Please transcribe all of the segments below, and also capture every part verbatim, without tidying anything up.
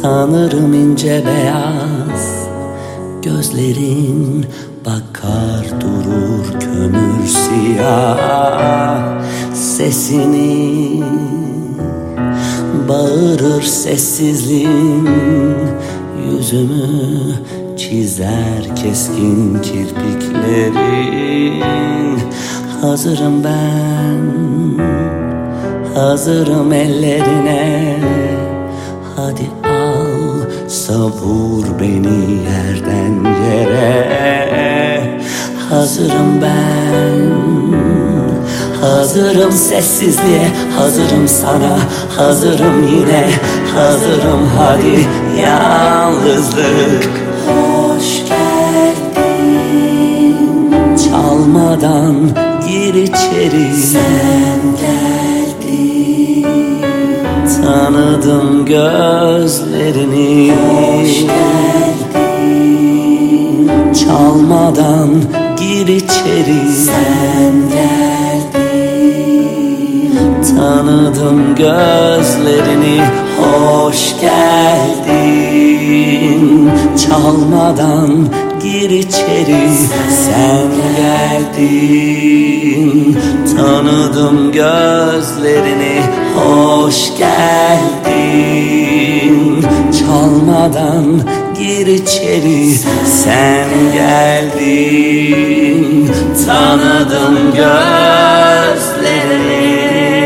Tanırım ince beyaz gözlerin, bakar durur kömür siyah sesini, bağırır sessizliğin, yüzümü çizer keskin kirpiklerin. Hazırım ben, hazırım ellerine, hadi al savur beni yerden yere. Hazırım ben, hazırım sessizliğe, hazırım sana, hazırım yine, hazırım hadi yalnızlık. Hoş geldin, çalmadan gir içeri. sen geldin, tanıdım gözlerini. hoş geldin, çalmadan gir içeri. sen geldin, tanıdım gözlerini. Hoş geldin, çalmadan gir içeri. Sen geldin, tanıdım gözlerini. Hoş geldin, çalmadan gir içeri. Sen geldin, tanıdım gözlerini.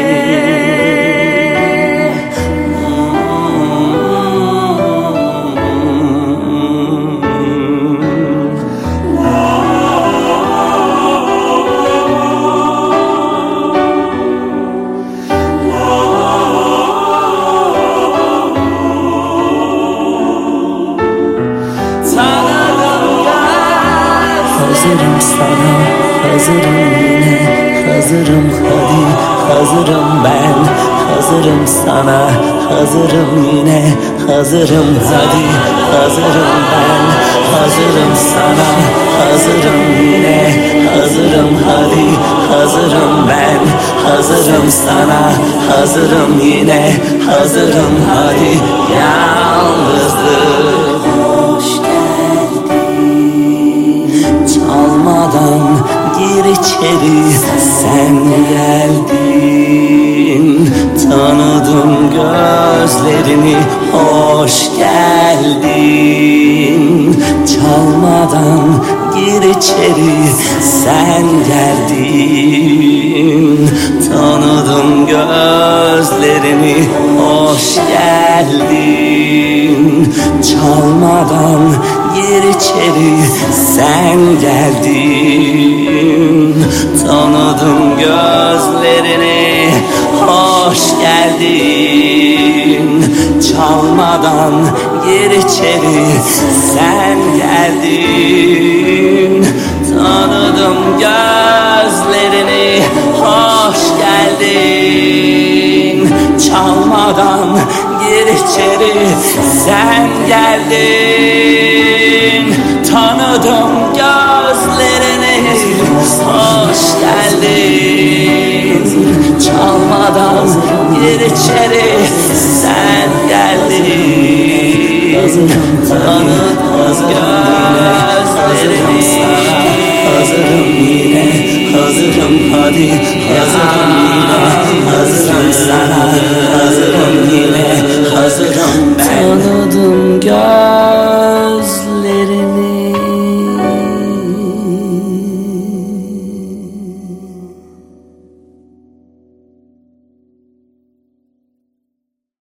Hazırım sana, hazırım yine, hazırım hadi, hazırım ben. Hazırım sana, hazırım yine, hazırım hadi, hazırım ben. Hazırım sana, hazırım yine, hazırım hadi, hazırım ben. Hazırım sana, hazırım yine, hazırım hadi yalnızlık. Çalmadan gir içeri. Sen geldin, tanıdım gözlerini. Hoş geldin, çalmadan gir içeri. Sen geldin, tanıdım gözlerini. Hoş geldin, çalmadan gir içeri. Sen geldin, tanıdım gözlerini. Hoş geldin, çalmadan gir içeri. Sen geldin, tanıdım gözlerini. Hoş geldin, çalmadan gir içeri. Sen geldin, tanıdım gözlerini. Hoş geldin, çalmadan gir içeri. Sen geldin, tanıdım gözlerini. Hazırım yine, hazırım hadi, hazırım yine, hazırım sana, hazırım yine, hazırım ben. Tanıdım gözlerini.